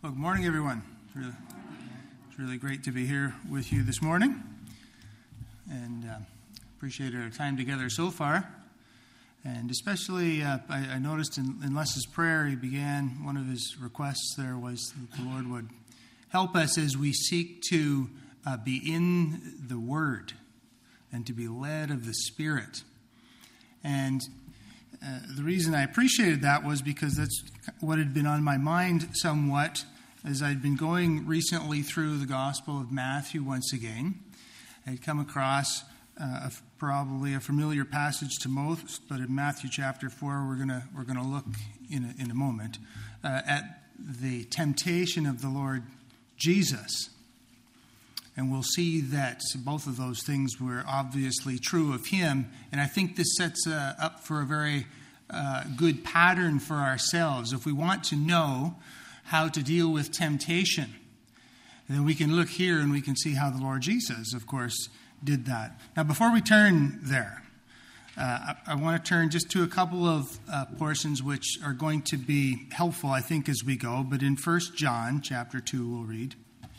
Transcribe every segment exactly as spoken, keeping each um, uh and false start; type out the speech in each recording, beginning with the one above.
Well, good morning, everyone. It's really, it's really great to be here with you this morning, and uh, appreciate our time together so far. And especially, uh, I, I noticed in, in Les's prayer, he began, one of his requests there was that the Lord would help us as we seek to uh, be in the Word and to be led of the Spirit. And uh, the reason I appreciated that was because that's what had been on my mind somewhat as I'd been going recently through the Gospel of Matthew once again. I'd come across uh, a, probably a familiar passage to most, but in Matthew chapter four, we're gonna we're gonna look in a, in a moment uh, at the temptation of the Lord Jesus, and we'll see that both of those things were obviously true of him. And I think this sets uh, up for a very uh, good pattern for ourselves if we want to know how to deal with temptation. And then we can look here and we can see how the Lord Jesus, of course, did that. Now, before we turn there, uh, I, I want to turn just to a couple of uh, portions which are going to be helpful, I think, as we go. But in First John chapter two, we'll read.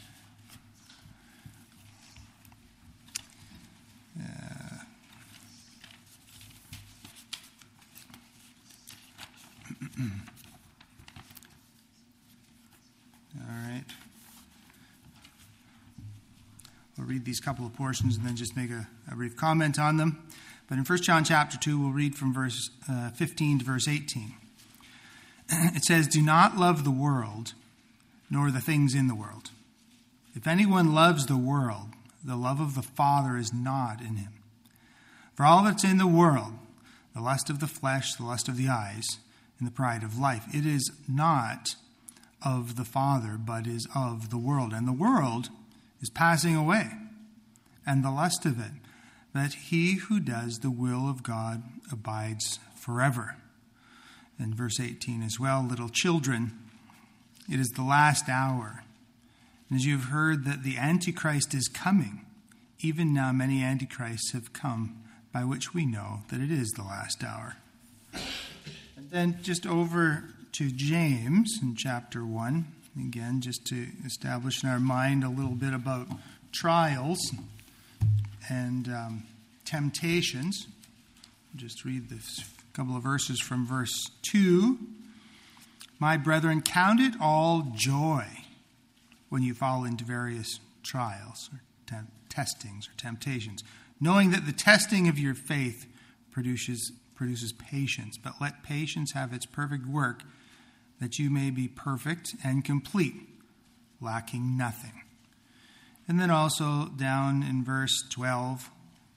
Uh, All right. We'll read these couple of portions and then just make a, a brief comment on them. But in First John chapter two, we'll read from verse uh, fifteen to verse eighteen. It says, "Do not love the world, nor the things in the world. If anyone loves the world, the love of the Father is not in him. For all that's in the world, the lust of the flesh, the lust of the eyes, and the pride of life, it is not of the Father, but is of the world. And the world is passing away, and the lust of it, that he who does the will of God abides forever." And verse eighteen as well, "Little children, it is the last hour. And as you have heard that the Antichrist is coming, even now many Antichrists have come, by which we know that it is the last hour." And then just over to James in chapter one, again, just to establish in our mind a little bit about trials and um, temptations. Just read this couple of verses from verse two. "My brethren, count it all joy when you fall into various trials or te- testings or temptations, knowing that the testing of your faith produces produces patience. But let patience have its perfect work, that you may be perfect and complete, lacking nothing." And then also down in verse twelve,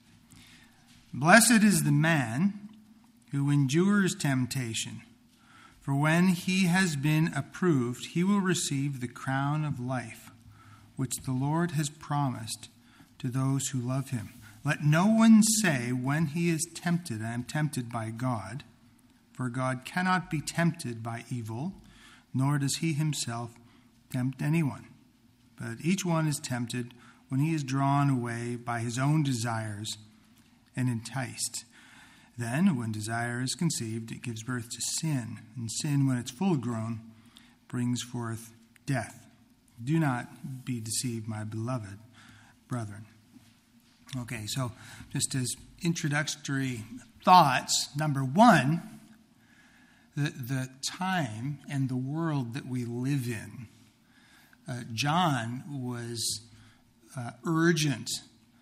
"Blessed is the man who endures temptation, for when he has been approved, he will receive the crown of life, which the Lord has promised to those who love him. Let no one say when he is tempted, I am tempted by God, for God cannot be tempted by evil, nor does he himself tempt anyone. But each one is tempted when he is drawn away by his own desires and enticed. Then, when desire is conceived, it gives birth to sin. And sin, when it's full grown, brings forth death. Do not be deceived, my beloved brethren." Okay, so just as introductory thoughts, number one, the, the time and the world that we live in. Uh, John was uh, urgent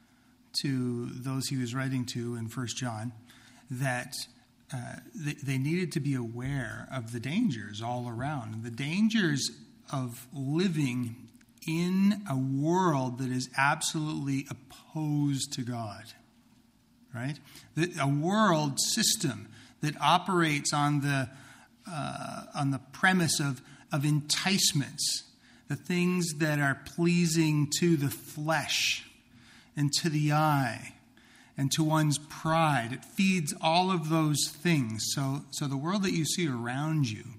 to those he was writing to in First John that uh, they, they needed to be aware of the dangers all around, the dangers of living in a world that is absolutely opposed to God, right? A world system that operates on the uh, on the premise of of enticements, the things that are pleasing to the flesh and to the eye and to one's pride. It feeds all of those things. So, so the world that you see around you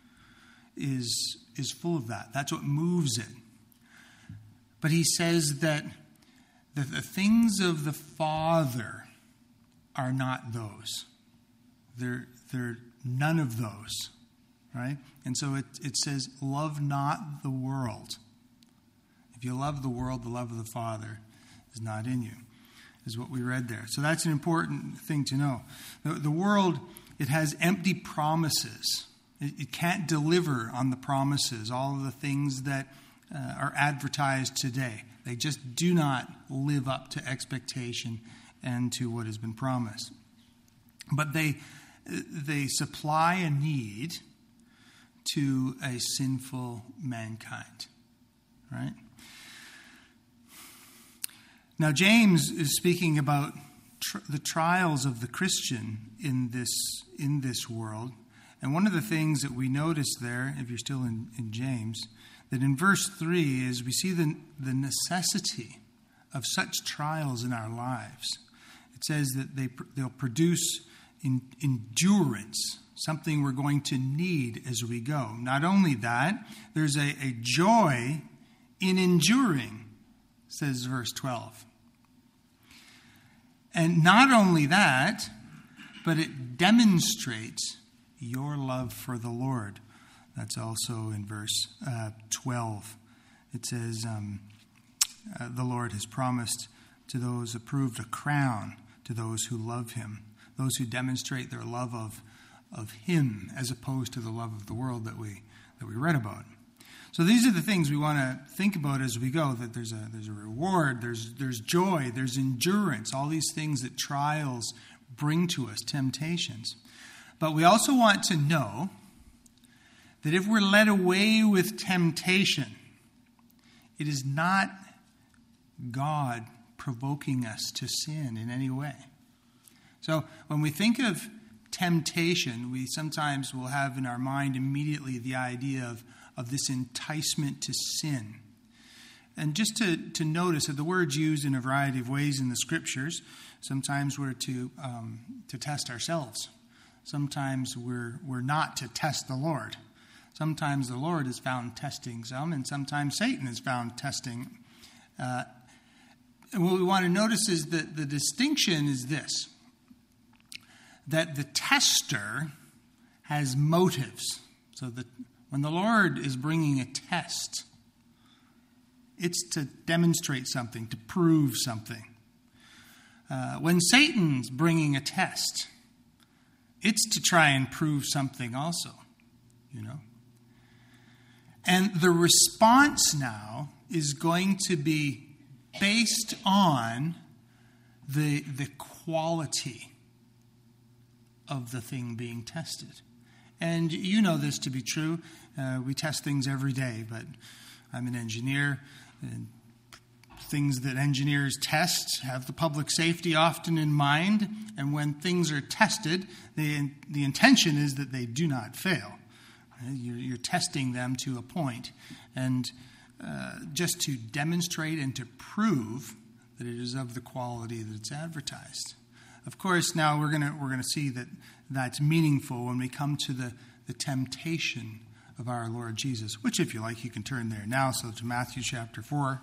is is full of that. That's what moves it. But he says that the, the things of the Father are not those. They're, they're none of those, right? And so it, it says, love not the world. If you love the world, the love of the Father is not in you, is what we read there. So that's an important thing to know. The, the world, it has empty promises. It, it can't deliver on the promises, all of the things that uh, are advertised today. They just do not live up to expectation and to what has been promised. But they they supply a need to a sinful mankind, right? Now, James is speaking about tr- the trials of the Christian in this in this world. And one of the things that we notice there, if you're still in, in James, that in verse three is we see the, the necessity of such trials in our lives. It says that they, they'll produce in, endurance, something we're going to need as we go. Not only that, there's a, a joy in enduring, says verse twelve. And not only that, but it demonstrates your love for the Lord. That's also in verse uh, twelve. It says, um, uh, the Lord has promised to those approved a crown, to those who love him, those who demonstrate their love of, of him as opposed to the love of the world that we that we read about. So these are the things we want to think about as we go, that there's a there's a reward, there's there's joy, there's endurance, all these things that trials bring to us, temptations. But we also want to know that if we're led away with temptation, it is not God provoking us to sin in any way. So when we think of temptation, we sometimes will have in our mind immediately the idea of, of this enticement to sin. And just to, to notice that the word's used in a variety of ways in the Scriptures. Sometimes we're to um, to test ourselves. Sometimes we're we're not to test the Lord. Sometimes the Lord is found testing some, and sometimes Satan is found testing. Uh, and what we want to notice is that the distinction is this, that the tester has motives. So that when the Lord is bringing a test, it's to demonstrate something, to prove something. Uh, when Satan's bringing a test, it's to try and prove something also, you know. And the response now is going to be based on the, the quality of the thing being tested. And you know this to be true. Uh, we test things every day, but I'm an engineer, and things that engineers test have the public safety often in mind, and when things are tested, the, the intention is that they do not fail. Right? You're, you're testing them to a point, and uh, just to demonstrate and to prove that it is of the quality that it's advertised. Of course, now we're going we're gonna see that that's meaningful when we come to the, the temptation of our Lord Jesus, which, if you like, you can turn there now. So to Matthew chapter four.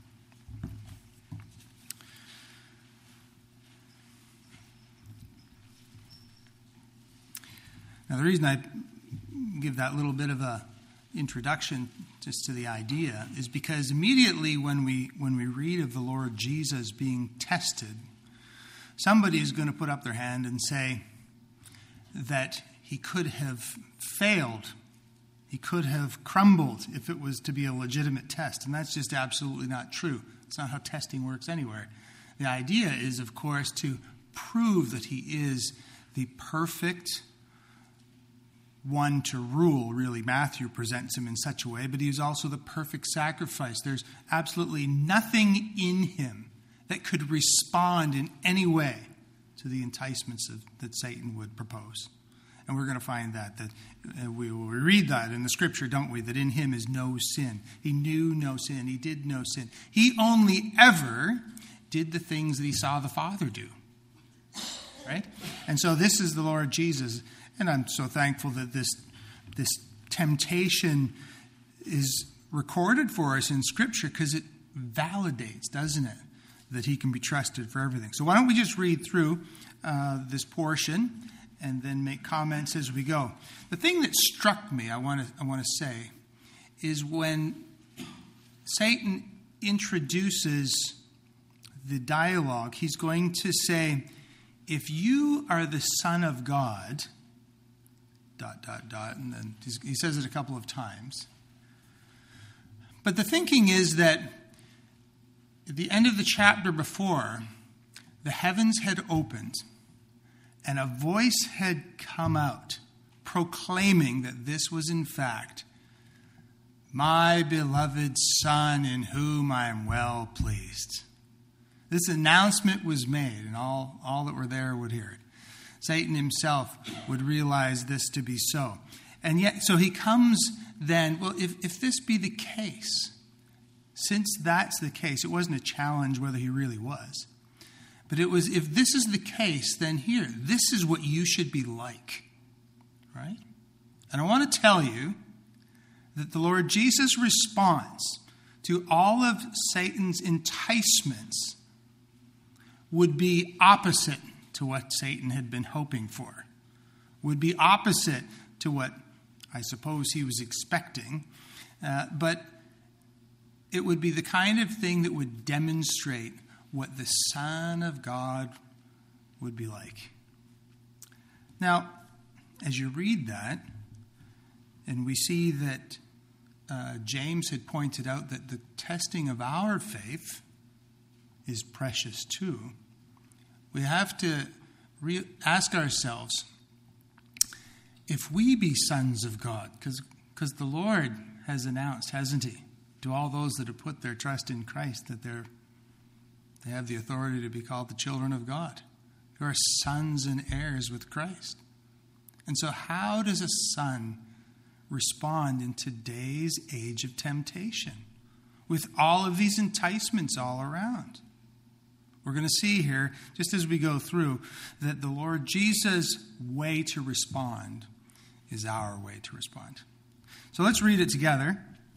Now, the reason I give that little bit of a introduction just to the idea is because immediately when we when we read of the Lord Jesus being tested, somebody is going to put up their hand and say that he could have failed, he could have crumbled if it was to be a legitimate test. And that's just absolutely not true. It's not how testing works anywhere. The idea is, of course, to prove that he is the perfect one to rule, really. Matthew presents him in such a way, but he's also the perfect sacrifice. There's absolutely nothing in him that could respond in any way to the enticements of, that Satan would propose. And we're going to find that, that uh, we will read that in the Scripture, don't we? That in him is no sin. He knew no sin. He did no sin. He only ever did the things that he saw the Father do. Right? And so this is the Lord Jesus. And I'm so thankful that this, this temptation is recorded for us in Scripture, because it validates, doesn't it, that he can be trusted for everything. So why don't we just read through uh, this portion, and then make comments as we go. The thing that struck me, I want to I want to say, is when Satan introduces the dialogue, he's going to say, if you are the Son of God, dot, dot, dot, and then he says it a couple of times. But the thinking is that at the end of the chapter before, the heavens had opened and a voice had come out proclaiming that this was in fact my beloved Son in whom I am well pleased. This announcement was made, and all, all that were there would hear it. Satan himself would realize this to be so. And yet, so he comes then, well, if, if this be the case, since that's the case, it wasn't a challenge whether he really was. But it was, if this is the case, then here, this is what you should be like. Right? And I want to tell you that the Lord Jesus' response to all of Satan's enticements would be opposite to what Satan had been hoping for. Would be opposite to what I suppose he was expecting. Uh, but it would be the kind of thing that would demonstrate what the Son of God would be like. Now, as you read that, and we see that uh, James had pointed out that the testing of our faith is precious too, we have to re- ask ourselves, if we be sons of God, because the Lord has announced, hasn't he, to all those that have put their trust in Christ, that they're they have the authority to be called the children of God, who are sons and heirs with Christ. And so how does a son respond in today's age of temptation with all of these enticements all around? We're going to see here, just as we go through, that the Lord Jesus' way to respond is our way to respond. So let's read it together.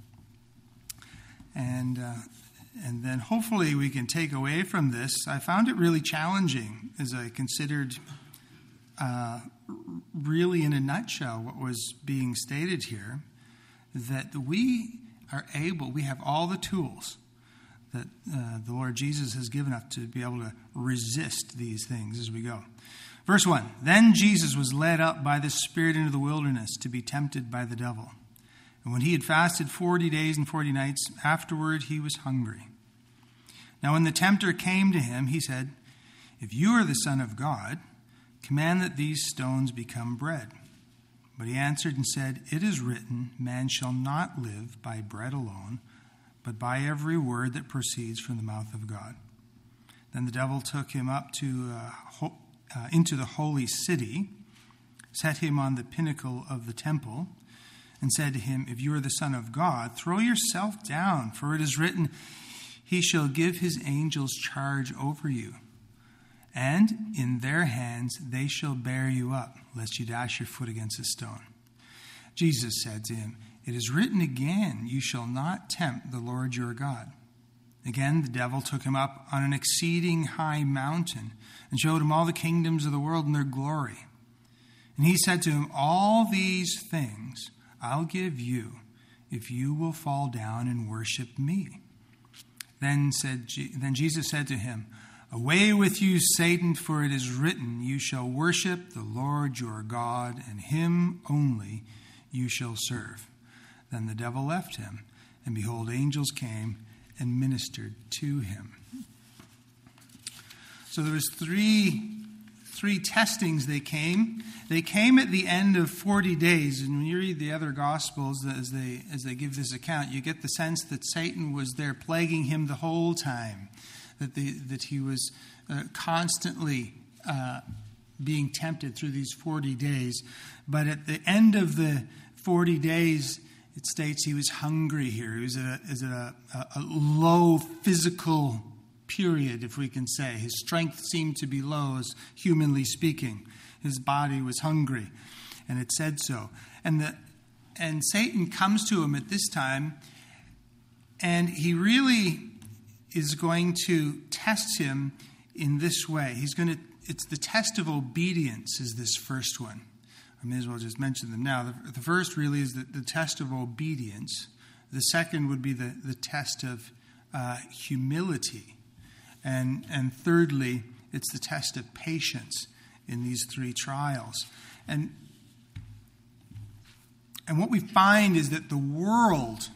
And uh, and then hopefully we can take away from this. I found it really challenging as I considered uh, really in a nutshell what was being stated here, that we are able, we have all the tools that uh, the Lord Jesus has given us to be able to resist these things as we go. Verse one, then Jesus was led up by the Spirit into the wilderness to be tempted by the devil. And when he had fasted forty days and forty nights, afterward he was hungry. Now when the tempter came to him, he said, if you are the Son of God, command that these stones become bread. But he answered and said, it is written, man shall not live by bread alone, but by every word that proceeds from the mouth of God. Then the devil took him up to uh, ho- uh, into the holy city, set him on the pinnacle of the temple, and said to him, if you are the Son of God, throw yourself down, for it is written, he shall give his angels charge over you, and in their hands they shall bear you up, lest you dash your foot against a stone. Jesus said to him, it is written again, you shall not tempt the Lord your God. Again, the devil took him up on an exceeding high mountain and showed him all the kingdoms of the world and their glory. And he said to him, all these things I'll give you if you will fall down and worship me. Then said, then Jesus said to him, away with you, Satan, for it is written, you shall worship the Lord your God, and him only you shall serve. Then the devil left him, and behold, angels came and ministered to him. So there was three, three testings they came. They came at the end of forty days. And when you read the other Gospels, as they, as they give this account, you get the sense that Satan was there plaguing him the whole time, that, the, that he was uh, constantly uh, being tempted through these forty days. But at the end of the forty days, it states he was hungry here. He was at a, is at a, a, a low physical period, if we can say. His strength seemed to be low, as humanly speaking. His body was hungry, and it said so. And the and Satan comes to him at this time, and he really is going to test him in this way. He's going to it's the test of obedience is this first one. I may as well just mention them now. The, the first really is the, the test of obedience. The second would be the, the test of uh, humility. And, and thirdly, it's the test of patience in these three trials. And, and what we find is that the world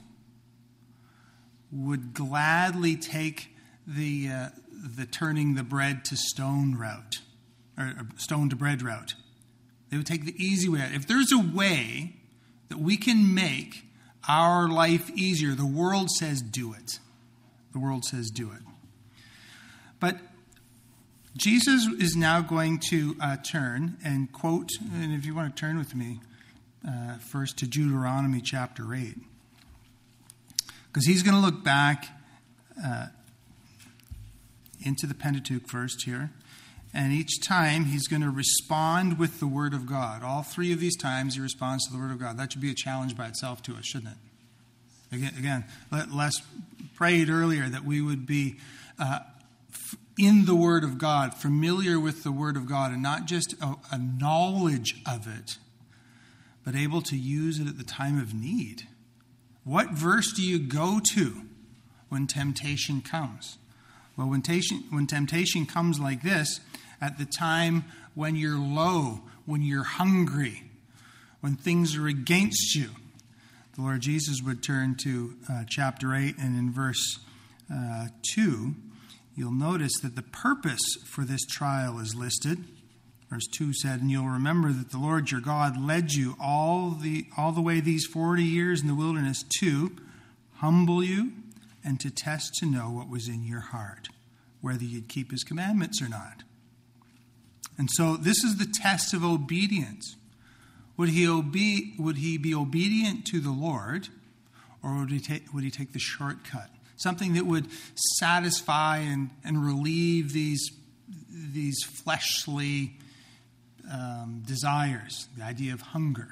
would gladly take the uh, the turning the bread to stone route, or, or stone to bread route. They would take the easy way out. If there's a way that we can make our life easier, the world says do it. The world says do it. But Jesus is now going to uh, turn and quote, and if you want to turn with me uh, first to Deuteronomy chapter eight. Because he's going to look back uh, into the Pentateuch first here. And each time he's going to respond with the Word of God. All three of these times he responds to the Word of God. That should be a challenge by itself to us, shouldn't it? Again, again Les prayed earlier that we would be uh, in the Word of God, familiar with the Word of God, and not just a, a knowledge of it, but able to use it at the time of need. What verse do you go to when temptation comes? Well, when temptation, when temptation comes like this, at the time when you're low, when you're hungry, when things are against you, the Lord Jesus would turn to uh, chapter eight, and in verse uh, two, you'll notice that the purpose for this trial is listed. Verse two said, "And you'll remember that the Lord your God led you all the all the way these forty years in the wilderness to humble you and to test to know what was in your heart, whether you'd keep his commandments or not." And so this is the test of obedience. Would he obe- would he be obedient to the Lord, or would he take would he take the shortcut? Something that would satisfy and, and relieve these these fleshly Um, desires, the idea of hunger.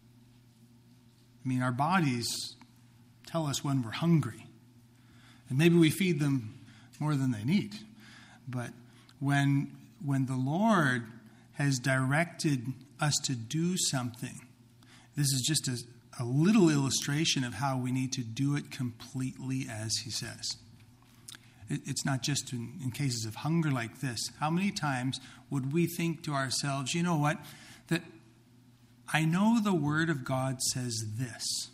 I mean, our bodies tell us when we're hungry. And maybe we feed them more than they need. But when, when the Lord has directed us to do something, this is just a, a little illustration of how we need to do it completely as he says. It's not just in, in cases of hunger like this. How many times would we think to ourselves, you know what, that I know the Word of God says this,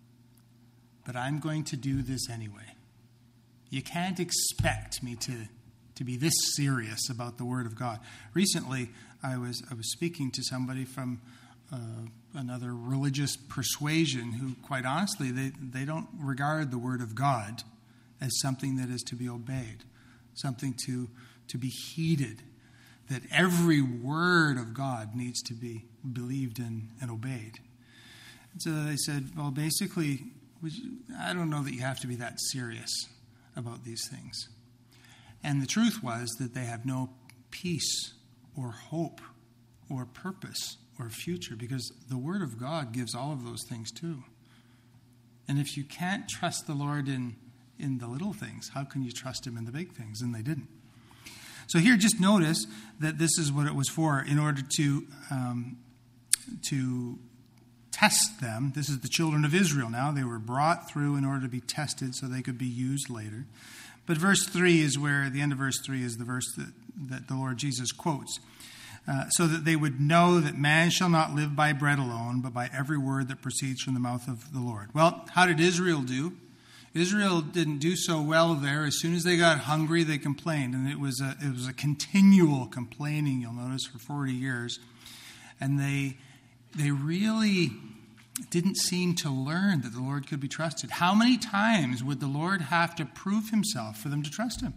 but I'm going to do this anyway. You can't expect me to, to be this serious about the Word of God. Recently, I was I was speaking to somebody from uh, another religious persuasion who, quite honestly, they, they don't regard the Word of God as something that is to be obeyed, something to, to be heeded, that every word of God needs to be believed in and obeyed. And so they said, well, basically, I don't know that you have to be that serious about these things. And the truth was that they have no peace or hope or purpose or future, because the Word of God gives all of those things too. And if you can't trust the Lord in in the little things, how can you trust him in the big things? And they didn't. So here, just notice that this is what it was for, in order to um, to test them. This is the children of Israel now. They were brought through in order to be tested so they could be used later. But verse three is where, the end of verse three is the verse that, that the Lord Jesus quotes. Uh, so that they would know that man shall not live by bread alone, but by every word that proceeds from the mouth of the Lord. Well, how did Israel do? Israel didn't do so well there. As soon as they got hungry, they complained. And it was a, it was a continual complaining, you'll notice, for forty years. And they, they really didn't seem to learn that the Lord could be trusted. How many times would the Lord have to prove himself for them to trust him?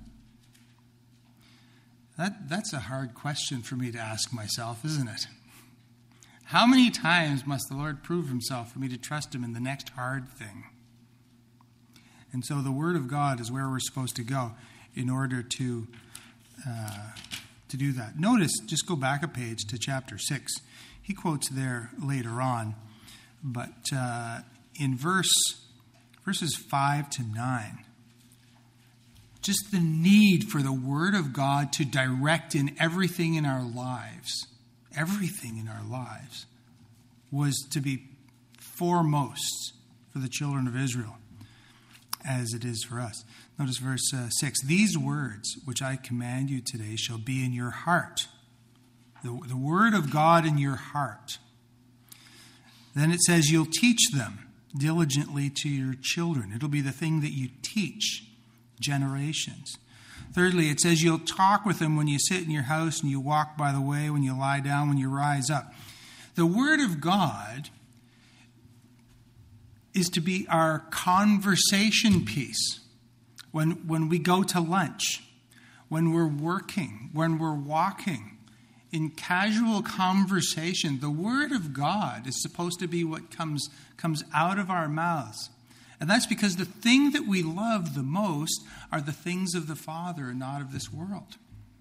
That, that's a hard question for me to ask myself, isn't it? How many times must the Lord prove himself for me to trust him in the next hard thing? And so the Word of God is where we're supposed to go in order to uh, to do that. Notice, just go back a page to chapter six. He quotes there later on, but uh, in verse verses five to nine, just the need for the Word of God to direct in everything in our lives, everything in our lives, was to be foremost for the children of Israel, as it is for us. Notice verse uh, six. These words which I command you today shall be in your heart. The, the Word of God in your heart. Then it says you'll teach them diligently to your children. It'll be the thing that you teach generations. Thirdly, it says you'll talk with them when you sit in your house and you walk by the way, when you lie down, when you rise up. The Word of God is to be our conversation piece when, when we go to lunch, when we're working, when we're walking. In casual conversation, the Word of God is supposed to be what comes, comes out of our mouths. And that's because the thing that we love the most are the things of the Father and not of this world.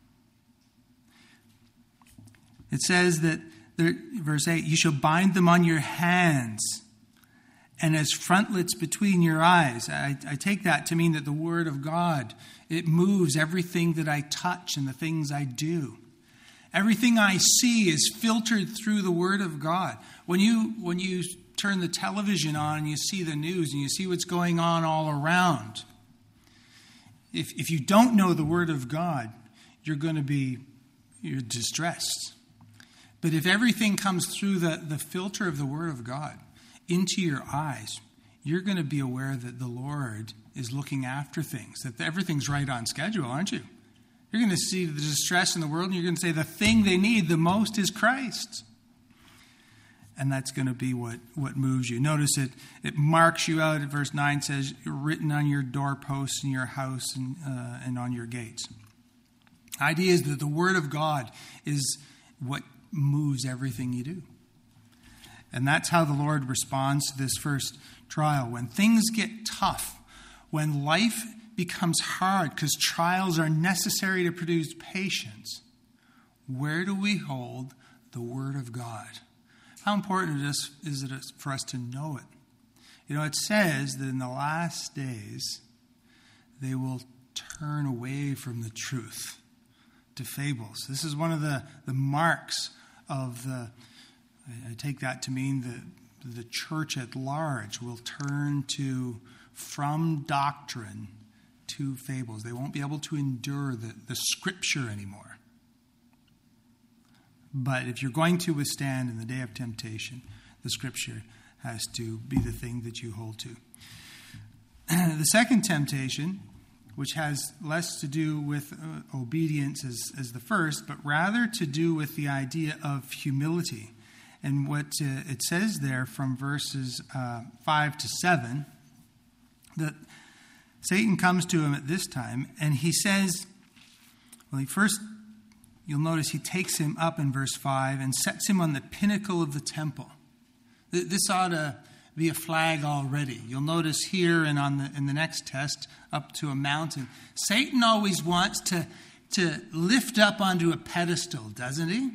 It says that, there, verse eight, you shall bind them on your hands and as frontlets between your eyes. I, I take that to mean that the Word of God, it moves everything that I touch and the things I do. Everything I see is filtered through the Word of God. When you when you turn the television on and you see the news and you see what's going on all around, if if you don't know the Word of God, you're going to be you're distressed. But if everything comes through the, the filter of the Word of God into your eyes, you're going to be aware that the Lord is looking after things, that everything's right on schedule, aren't you? You're going to see the distress in the world, and you're going to say the thing they need the most is Christ. And that's going to be what, what moves you. Notice it, it marks you out. Verse nine says, written on your doorposts in your house and, uh, and on your gates. The idea is that the Word of God is what moves everything you do. And that's how the Lord responds to this first trial. When things get tough, when life becomes hard because trials are necessary to produce patience, where do we hold the Word of God? How important it is, is it for us to know it? You know, it says that in the last days, they will turn away from the truth to fables. This is one of the, the marks of the, I take that to mean that the church at large will turn to, from doctrine to fables. They won't be able to endure the, the Scripture anymore. But if you're going to withstand in the day of temptation, the Scripture has to be the thing that you hold to. The second temptation, which has less to do with uh, obedience as, as the first, but rather to do with the idea of humility. And what uh, it says there from verses uh, five to seven, that Satan comes to him at this time, and he says, well, he first, you'll notice he takes him up in verse five and sets him on the pinnacle of the temple. This ought to be a flag already. You'll notice here and on the in the next test, up to a mountain. Satan always wants to, to lift up onto a pedestal, doesn't he?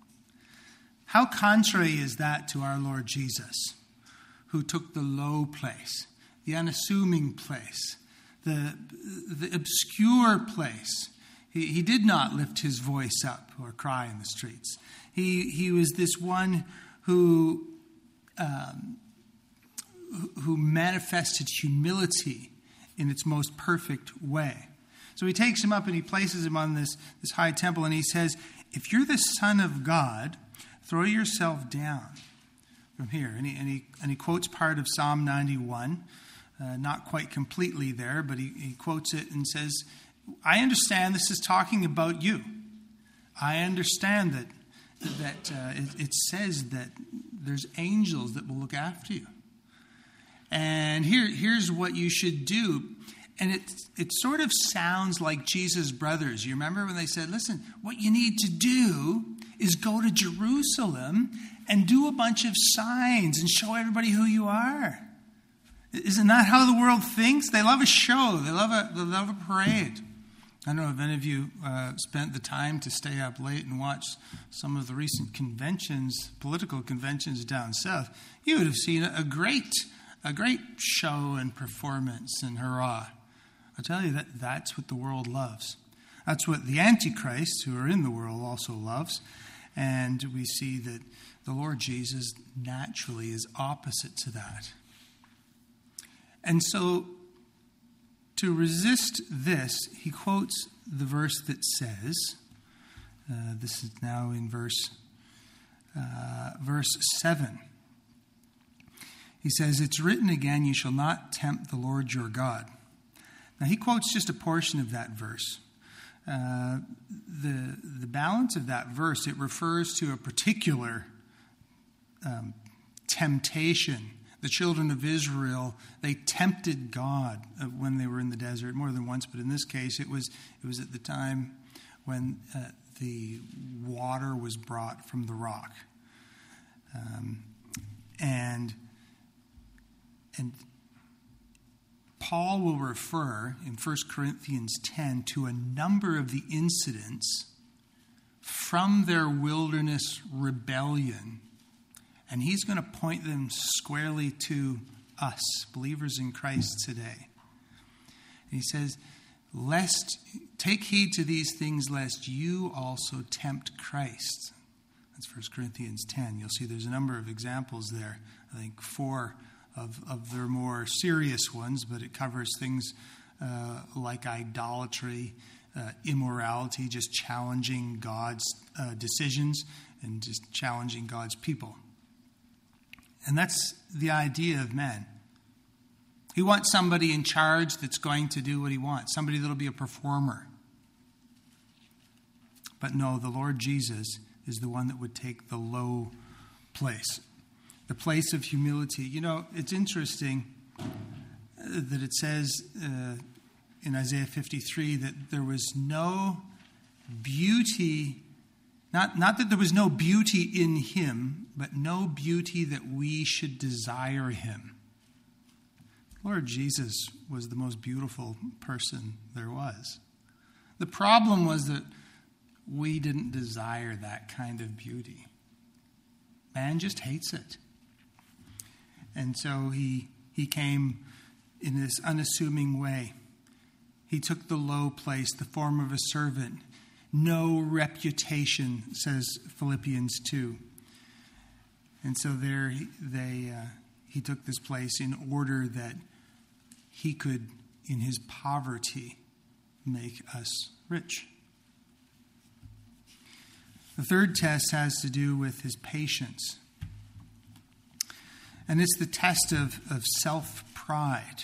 How contrary is that to our Lord Jesus, who took the low place, the unassuming place, the, the obscure place. He, he did not lift his voice up or cry in the streets. He, he was this one who, um, who manifested humility in its most perfect way. So he takes him up and he places him on this, this high temple, and he says, if you're the Son of God, throw yourself down from here. And he, and he, and he quotes part of Psalm ninety-one, uh, not quite completely there, but he, he quotes it and says, I understand this is talking about you. I understand that that uh, it, it says that there's angels that will look after you. And here, here's what you should do. And it it sort of sounds like Jesus' brothers. You remember when they said, listen, what you need to do is go to Jerusalem and do a bunch of signs and show everybody who you are. Isn't that how the world thinks? They love a show. They love a, they love a parade. I don't know if any of you uh, spent the time to stay up late and watch some of the recent conventions, political conventions down south. You would have seen a great, a great show and performance and hurrah. I'll tell you that that's what the world loves. That's what the Antichrists who are in the world also loves. And we see that the Lord Jesus naturally is opposite to that. And so to resist this, he quotes the verse that says, uh, this is now in verse, uh, verse seven. He says, it's written again, you shall not tempt the Lord your God. Now he quotes just a portion of that verse. Uh, the, the balance of that verse, it refers to a particular um, temptation. The children of Israel, they tempted God when they were in the desert more than once, but in this case it was it was at the time when uh, the water was brought from the rock. Um, and and Paul will refer in First Corinthians ten to a number of the incidents from their wilderness rebellion. And he's going to point them squarely to us, believers in Christ today. And he says, "Lest take heed to these things, lest you also tempt Christ." That's First Corinthians ten. You'll see there's a number of examples there. I think four of, of their more serious ones, but it covers things uh, like idolatry, uh, immorality, just challenging God's uh, decisions and just challenging God's people. And that's the idea of man. He wants somebody in charge that's going to do what he wants, somebody that'll be a performer. But no, the Lord Jesus is the one that would take the low place, the place of humility. You know, it's interesting that it says uh, in Isaiah fifty-three that there was no beauty, not, not that there was no beauty in him, but no beauty that we should desire him. Lord Jesus was the most beautiful person there was. The problem was that we didn't desire that kind of beauty. Man just hates it. And so he he came in this unassuming way. He took the low place, the form of a servant. No reputation, says Philippians two. And so there they uh, he took this place in order that he could, in his poverty, make us rich. The third test has to do with his patience. And it's the test of, of self-pride.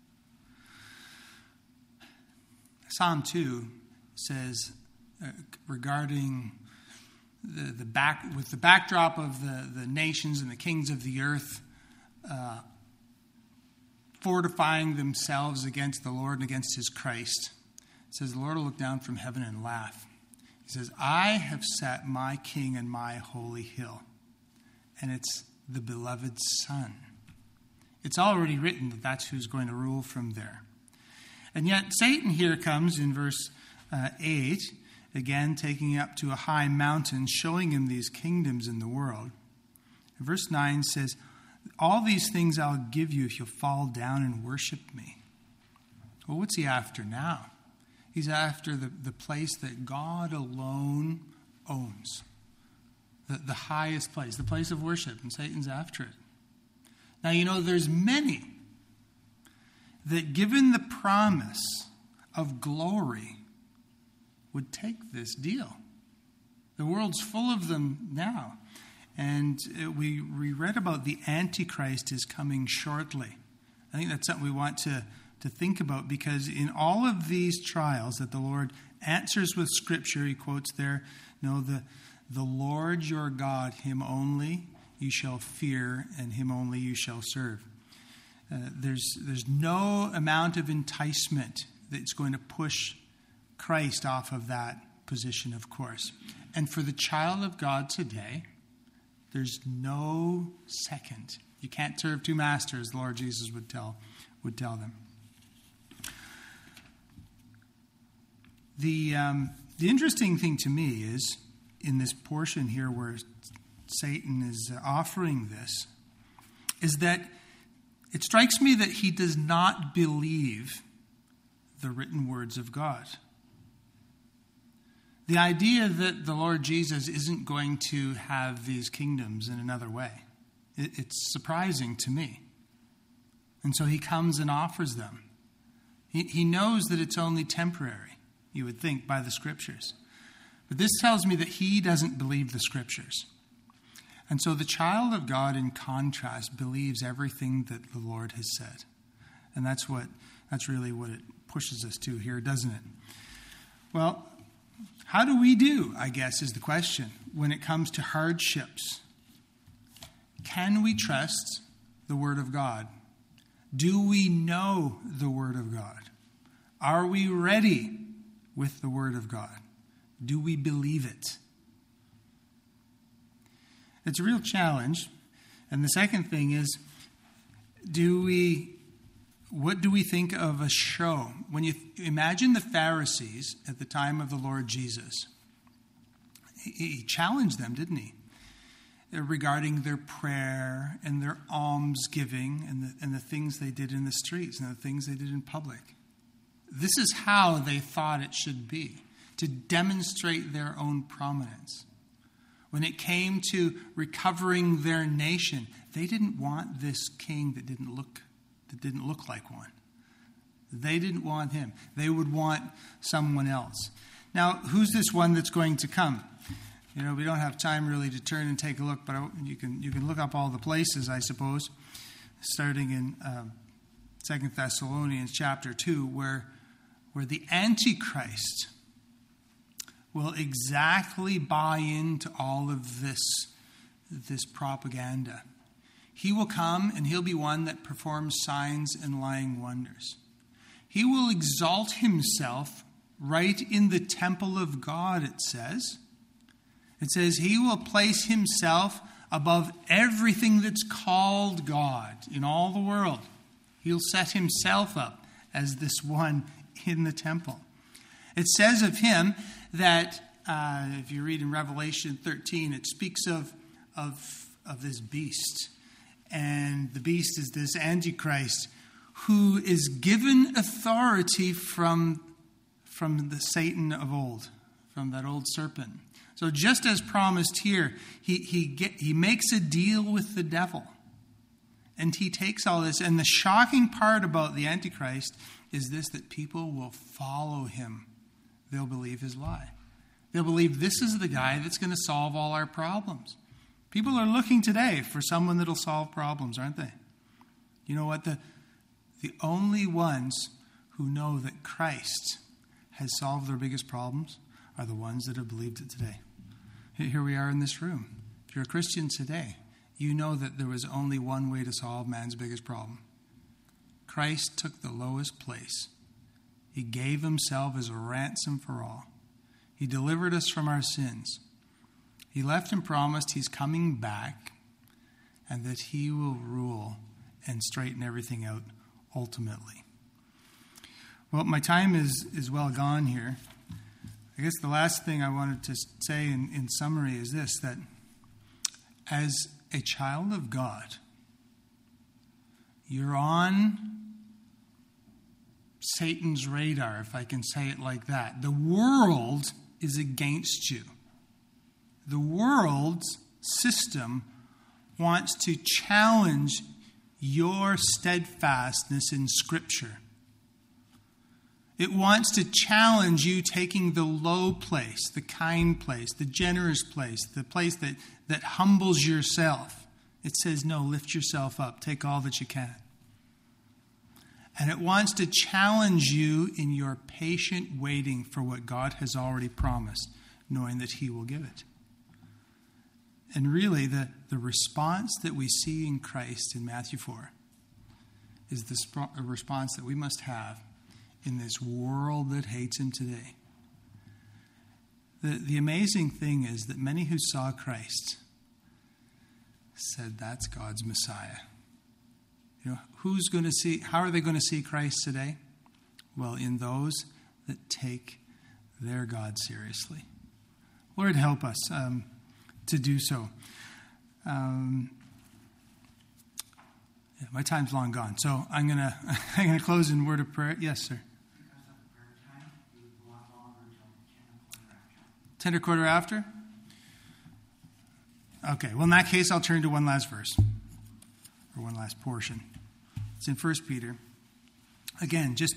Psalm two says, uh, regarding the, the back, with the backdrop of the, the nations and the kings of the earth, uh, fortifying themselves against the Lord and against his Christ, it says, the Lord will look down from heaven and laugh. He says, I have set my king on my holy hill, and it's the beloved Son. It's already written that that's who's going to rule from there. And yet Satan here comes in verse uh, eight, again taking up to a high mountain, showing him these kingdoms in the world. And verse nine says, all these things I'll give you if you'll fall down and worship me. Well, what's he after now? He's after the, the place that God alone owns. The, the highest place, the place of worship, and Satan's after it. Now, you know, there's many that, given the promise of glory, would take this deal. The world's full of them now. And we, we read about the Antichrist is coming shortly. I think that's something we want to, to think about, because in all of these trials that the Lord answers with Scripture, he quotes there, no, the The Lord your God, him only you shall fear, and him only you shall serve. Uh, there's, there's no amount of enticement that's going to push Christ off of that position, of course. And for the child of God today, there's no second. You can't serve two masters, the Lord Jesus would tell, would tell them. The, um, the interesting thing to me is, in this portion here where Satan is offering this, is that it strikes me that he does not believe the written words of God. The idea that the Lord Jesus isn't going to have these kingdoms in another way, it's surprising to me. And so he comes and offers them. He, he knows that it's only temporary, you would think, by the Scriptures. But this tells me that he doesn't believe the Scriptures. And so the child of God, in contrast, believes everything that the Lord has said. And that's what that's really what it pushes us to here, doesn't it? Well, how do we do, I guess, is the question, when it comes to hardships? Can we trust the Word of God? Do we know the Word of God? Are we ready with the Word of God? Do we believe it? It's a real challenge. And the second thing is, do we, what do we think of a show? When you imagine the Pharisees at the time of the Lord Jesus, he challenged them, didn't he? Regarding their prayer and their almsgiving and the, and the things they did in the streets and the things they did in public. This is how they thought it should be, to demonstrate their own prominence. When it came to recovering their nation, they didn't want this king that didn't look that didn't look like one. They didn't want him. They would want someone else. Now, who's this one that's going to come? You know, we don't have time really to turn and take a look, but you can you can look up all the places, I suppose, starting in uh, Second Thessalonians chapter two, where where the Antichrist will exactly buy into all of this, this propaganda. He will come and he'll be one that performs signs and lying wonders. He will exalt himself right in the temple of God, it says. It says he will place himself above everything that's called God in all the world. He'll set himself up as this one in the temple. It says of him that, uh, if you read in Revelation thirteen, it speaks of, of, of this beast. And the beast is this Antichrist who is given authority from, from the Satan of old, from that old serpent. So just as promised here, he, he, get, he makes a deal with the devil. And he takes all this. And the shocking part about the Antichrist is this, that people will follow him. They'll believe his lie. They'll believe this is the guy that's going to solve all our problems. People are looking today for someone that'll solve problems, aren't they? You know what? The, the only ones who know that Christ has solved their biggest problems are the ones that have believed it today. Here we are in this room. If you're a Christian today, you know that there was only one way to solve man's biggest problem. Christ took the lowest place. He gave himself as a ransom for all. He delivered us from our sins. He left and promised he's coming back and that he will rule and straighten everything out ultimately. Well, my time is, is well gone here. I guess the last thing I wanted to say in, in summary is this, that as a child of God, you're on Satan's radar, if I can say it like that. The world is against you. The world's system wants to challenge your steadfastness in Scripture. It wants to challenge you taking the low place, the kind place, the generous place, the place that, that humbles yourself. It says, no, lift yourself up. Take all that you can. And it wants to challenge you in your patient waiting for what God has already promised, knowing that he will give it. And really, the, the response that we see in Christ in Matthew four is the sp- response that we must have in this world that hates him today. The, the amazing thing is that many who saw Christ said, that's God's Messiah. You know, who's going to see, how are they going to see Christ today? Well, in those that take their God seriously. Lord, help us um, to do so. Um, yeah, my time's long gone, so I'm gonna I'm gonna close in a word of prayer. Yes, sir. ten or quarter after? Okay, well, in that case, I'll turn to one last verse, or one last portion. It's in First Peter. Again, just,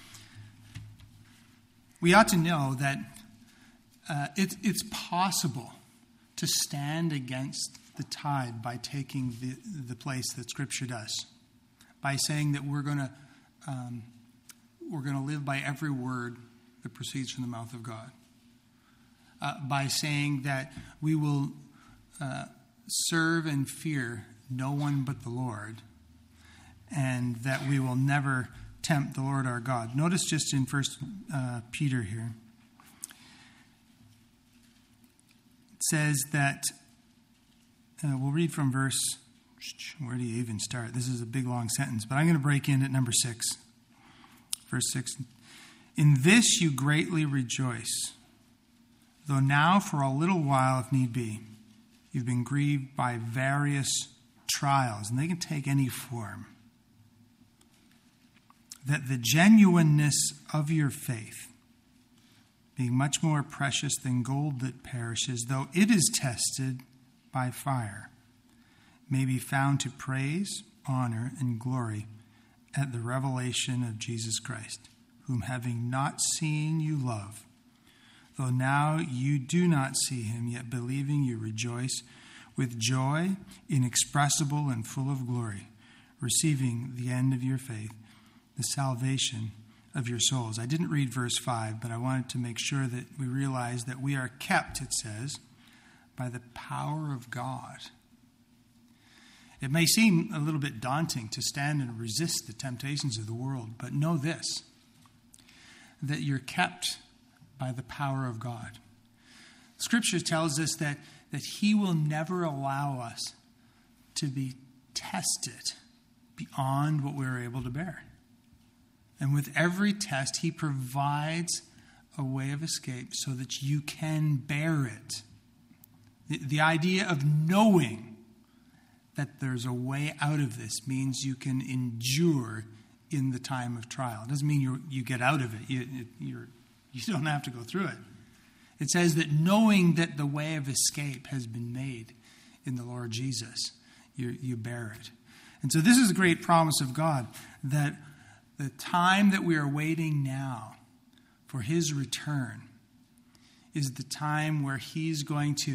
we ought to know that uh, it, it's possible to stand against the tide by taking the, the place that Scripture does, by saying that we're going to um, we're going to live by every word that proceeds from the mouth of God, uh, by saying that we will uh, serve and fear no one but the Lord, and that we will never tempt the Lord our God. Notice just in First uh, Peter here, it says that, uh, we'll read from verse, where do you even start? This is a big long sentence, but I'm going to break in at number six. Verse six, in this you greatly rejoice, though now for a little while, if need be, you've been grieved by various trials, and they can take any form, that the genuineness of your faith, being much more precious than gold that perishes, though it is tested by fire, may be found to praise, honor, and glory at the revelation of Jesus Christ, whom having not seen you love, though now you do not see him, yet believing you rejoice with joy inexpressible and full of glory, receiving the end of your faith, the salvation of your souls. I didn't read verse five, but I wanted to make sure that we realize that we are kept, it says, by the power of God. It may seem a little bit daunting to stand and resist the temptations of the world, but know this, that you're kept by the power of God. Scripture tells us that, that he will never allow us to be tested beyond what we're able to bear. And with every test, he provides a way of escape so that you can bear it. The, the idea of knowing that there's a way out of this means you can endure in the time of trial. It doesn't mean you you get out of it. You, you're, you don't have to go through it. It says that knowing that the way of escape has been made in the Lord Jesus, you, you bear it. And so this is a great promise of God, that the time that we are waiting now for his return is the time where he's going to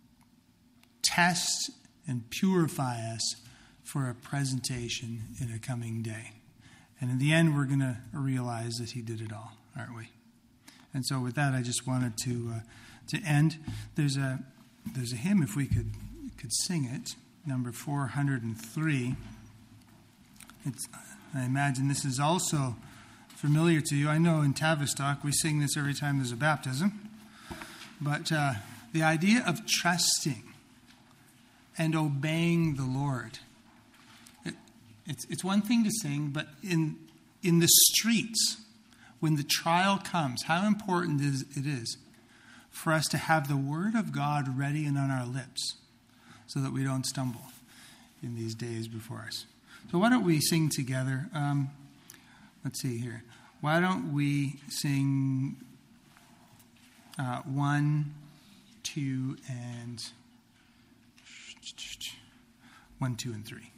test and purify us for a presentation in a coming day. And in the end, we're going to realize that he did it all, aren't we? And so with that, I just wanted to uh, to end. There's a there's a hymn, if we could could sing it, number four hundred three. It's, I imagine this is also familiar to you. I know in Tavistock we sing this every time there's a baptism. But uh, the idea of trusting and obeying the Lord. It, it's, it's one thing to sing, but in in the streets, when the trial comes, how important is, it is for us to have the word of God ready and on our lips so that we don't stumble in these days before us. So why don't we sing together? Um, let's see here. Why don't we sing uh, one, two, and... One, two, and three.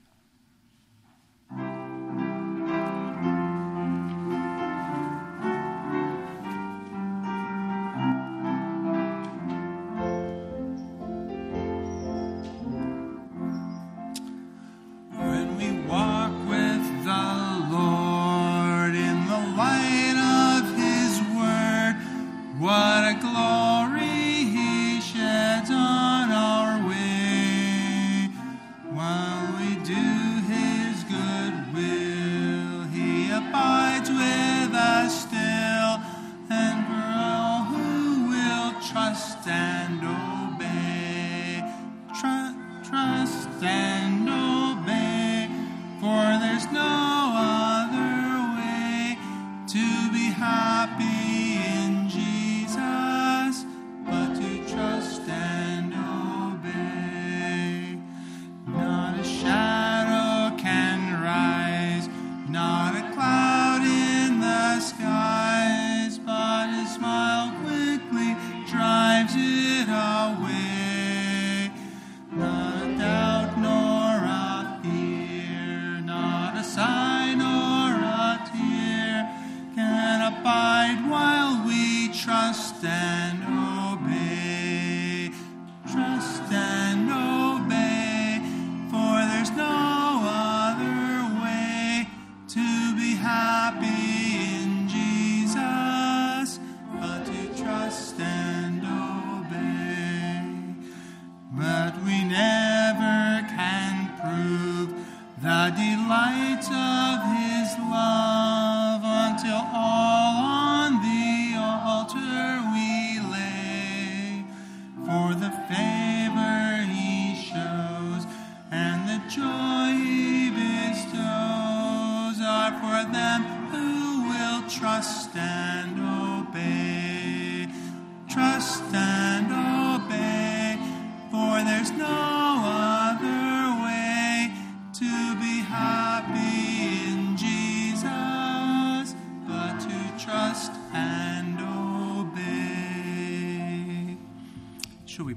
When we walk with the Lord in the light of his word, what a glory he sheds on our way. While we do his good will, he abides with us still, and for all who will trust and obey, Tr- trust and obey, for there's no other way to be happy in Jesus but to trust and obey. Not a shadow can rise, not a cloud in the skies, but his smile quickly dries.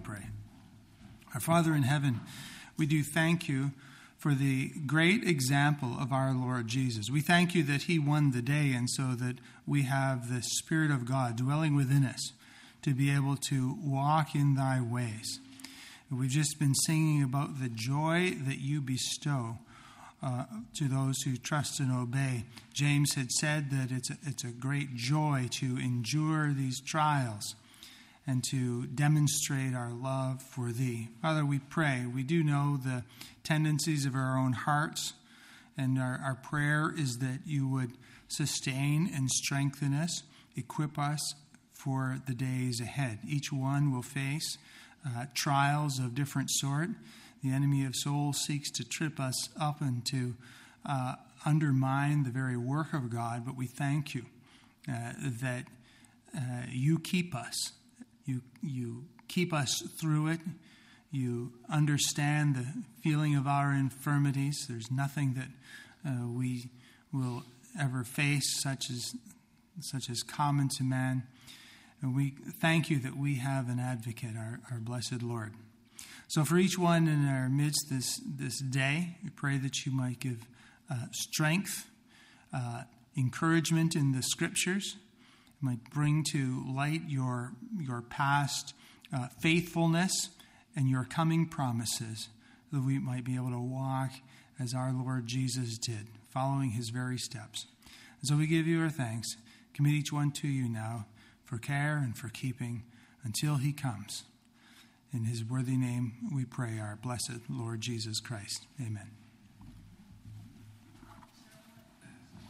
pray. Our Father in heaven, we do thank you for the great example of our Lord Jesus. We thank you that he won the day, and so that we have the Spirit of God dwelling within us to be able to walk in thy ways. And we've just been singing about the joy that you bestow uh, to those who trust and obey. James had said that it's a, it's a great joy to endure these trials and to demonstrate our love for thee. Father, we pray. We do know the tendencies of our own hearts, and our, our prayer is that you would sustain and strengthen us, equip us for the days ahead. Each one will face uh, trials of different sort. The enemy of souls seeks to trip us up and to uh, undermine the very work of God, but we thank you uh, that uh, you keep us. You you keep us through it. You understand the feeling of our infirmities. There's nothing that uh, we will ever face such as such as common to man. And we thank you that we have an advocate, our, our blessed Lord. So for each one in our midst this, this day, we pray that you might give uh, strength, uh, encouragement in the Scriptures, might bring to light your your past uh, faithfulness and your coming promises, that we might be able to walk as our Lord Jesus did, following his very steps. And so we give you our thanks, commit each one to you now for care and for keeping until he comes. In his worthy name we pray, our blessed Lord Jesus Christ. Amen.